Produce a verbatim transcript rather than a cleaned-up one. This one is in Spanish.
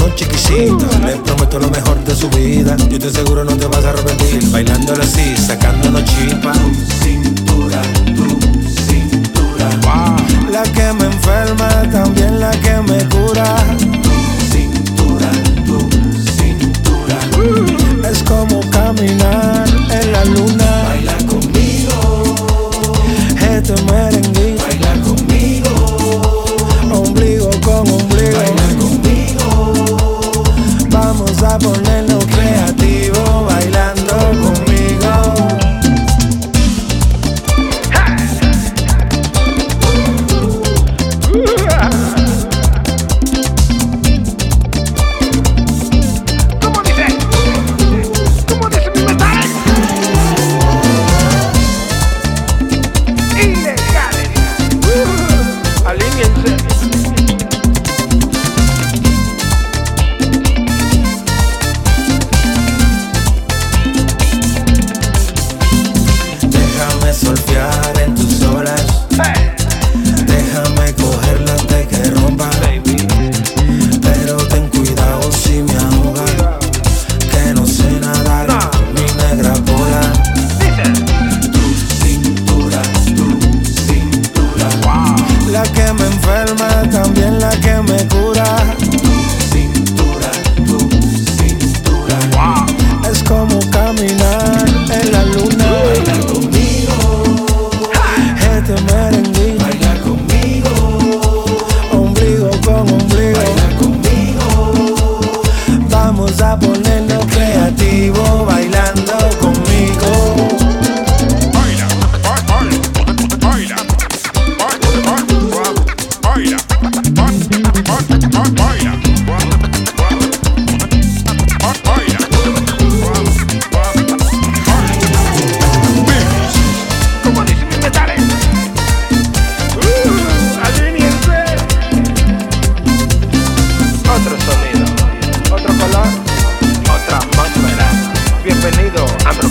chiquisita. Le prometo lo mejor de su vida. Yo te seguro no te vas a arrepentir. Bailándole así, sacándonos chispa. Tu cintura, tu cintura. Wow. La que me enferma, también la que me cura. Tu cintura, tu cintura. Uh. Es como caminar en la luna. Baila conmigo. Este merenguito. Baila conmigo. Ombligo con ombligo. Baila conmigo. Vamos a ponernos creativo bailando conmigo. ¿Cómo dice? ¿Cómo dice mi mensaje? Ilegales. Uh, alíñense. Déjame surfear en tus olas. Hey. Déjame cogerla antes que rompa. Baby. Pero ten cuidado si me ahoga. Que no sé nadar, No. mi negra pola. Dice. Tu cintura, tu cintura. Wow. La que me enferma, también la que me cura. Tu cintura, tu cintura. Wow. Es como caminar en la luna. Baila conmigo. Este merenguito. Baila conmigo. Ombligo con ombligo. Baila conmigo. Vamos a ponernos creativos bailando conmigo. Baila, ba- baila, baila, ba- ba- ba- baila, ba- ba- ba- baila, ba- ba- ba- baila, ba- ba- baila. ¿Cómo dice mi mensaje? Uh, alíñense. Otro sonido, otro color, otra atmósfera. Bienvenido a